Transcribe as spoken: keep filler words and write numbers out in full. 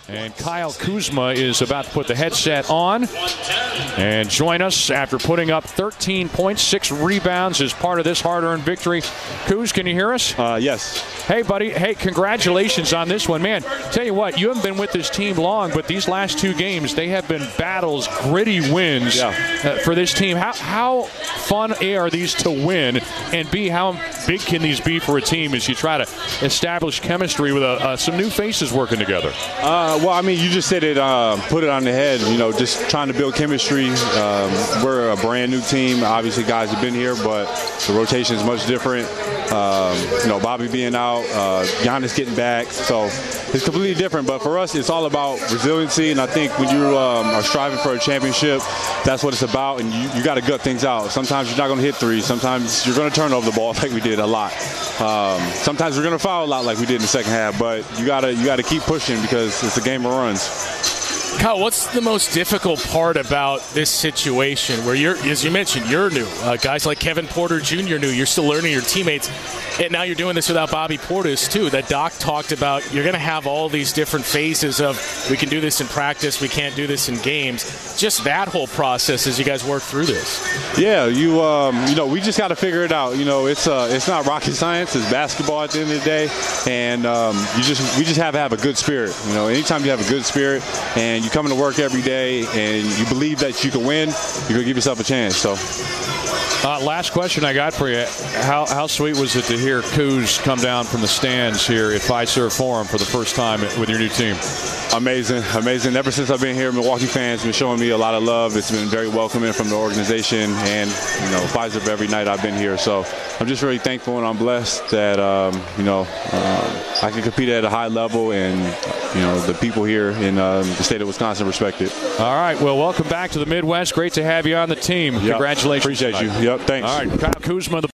And Kyle Kuzma is about to put the headset on and join us after putting up thirteen points, six rebounds as part of this hard-earned victory. Kuz, can you hear us? Uh, yes. Hey, buddy. Hey, congratulations on this one. Man, tell you what, you haven't been with this team long, but these last two games, they have been battles, gritty wins yeah. uh, for this team. How, how fun A, are these to win? And B, how big can these be for a team as you try to establish chemistry with uh, uh, some new faces working together? Uh, well, I mean, you just said it, uh, put it on the head, you know, just trying to build chemistry. Um, we're a brand new team. Obviously, guys have been here, but the rotation is much different. Um, you know, Bobby being out, uh, Giannis getting back. So it's completely different. But for us, it's all about resiliency. And I think when you um, are striving for a championship, that's what it's about. And you, you got to gut things out. Sometimes you're not going to hit threes. Sometimes you're going to turn over the ball like we did a lot. Um, sometimes we're going to foul a lot like we did in the second half. But you got to you got to keep pushing because it's a game of runs. Kyle, what's the most difficult part about this situation where you're, as you mentioned, you're new. Uh, guys like Kevin Porter Junior new. You're still learning your teammates. And now you're doing this without Bobby Portis, too. That Doc talked about you're going to have all these different phases of we can do this in practice, we can't do this in games. Just that whole process as you guys work through this. Yeah, you um, you know, we just got to figure it out. You know, it's uh, it's not rocket science. It's basketball at the end of the day. And um, you just we just have to have a good spirit. You know, anytime you have a good spirit and you come into work every day and you believe that you can win, you're going to give yourself a chance. So. Uh, last question I got for you. How how sweet was it to hear Kuz come down from the stands here at Fiserv Forum for the first time with your new team? Amazing, amazing. Ever since I've been here, Milwaukee fans have been showing me a lot of love. It's been very welcoming from the organization and, you know, Fiserv every night I've been here. So I'm just really thankful and I'm blessed that, um, you know, um, I can compete at a high level and, you know, the people here in um, the state of Wisconsin respect it. All right. Well, welcome back to the Midwest. Great to have you on the team. Yep. Congratulations. Appreciate tonight. you. Yep. Thanks. All right. Kyle Kuzma, the